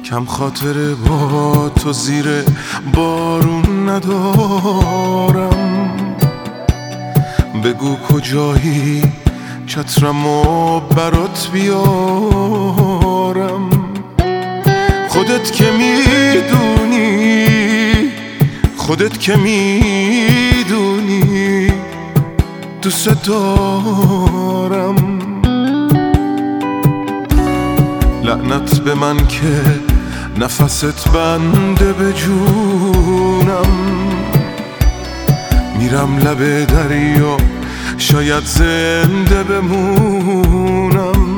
کم خاطره با تو زیر بارون ندارم. بگو کجایی چترمو برات بیارم. خودت که میدونی، خودت که میدونی دوست دارم. لعنت به من که نفست بنده به جونم. میرم لب دریا شاید زنده بمونم.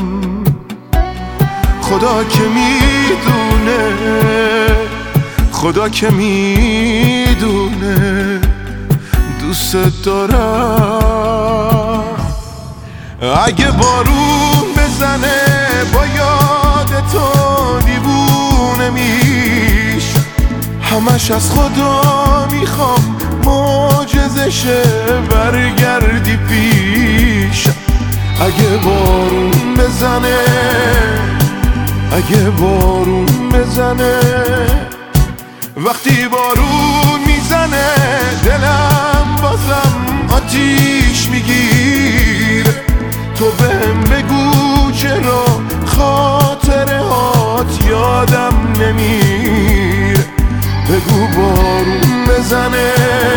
خدا که میدونه، خدا که میدونه دوست دارم. اگه بارون بزنه با یاد تو دیوونه میشم. همش از خدا میخوام معجزه شه برگردی پیشم. اگه بارون بزنه، اگه بارون بزنه، وقتی بارون میزنه دلم بازم آتیش میگیره. تو بهم بگو چرا خاطره هات یادم نمیره. بگو بارون بزنه،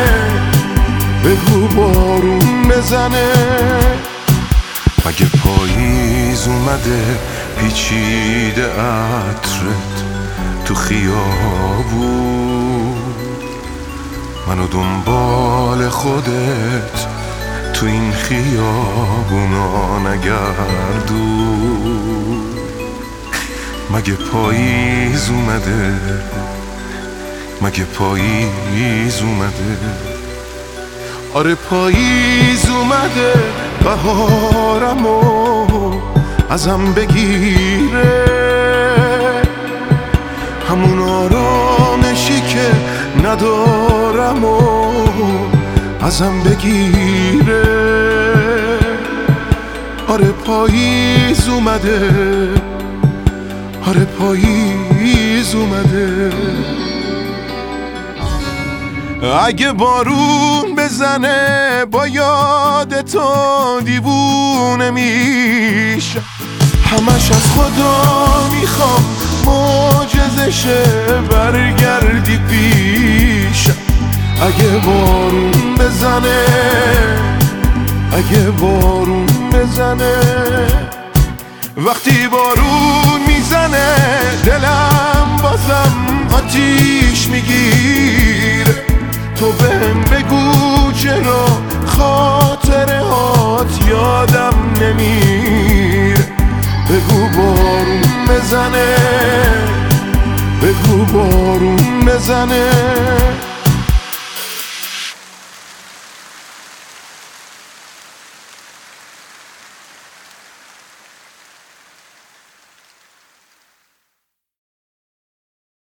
بگو بارون بزنه. مگه پاییز اومده پیچیده عطرت تو خیابون، منو دنبال خودت تو این خیابونا نگردون. مگه پاییز اومده، مگه پاییز اومده؟ آره پاییز اومده بهارمو ازم بگیره. همون آرامشی که ندارم و ازم بگیره. آره پاییز اومده، آره پاییز اومده. اگه بارون بزنه با یاد تو دیوونه میشم. همش از خدا میخوام معجزه شه برگردی پیشم. اگه بارون بزنه، اگه بارون بزنه، وقتی بارون میزنه دلم بازم آتیش میگیره. تو بهم بگو چرا خاطره هات یادم نمیره. بگو بارون بزنه، بگو بارون بزنه.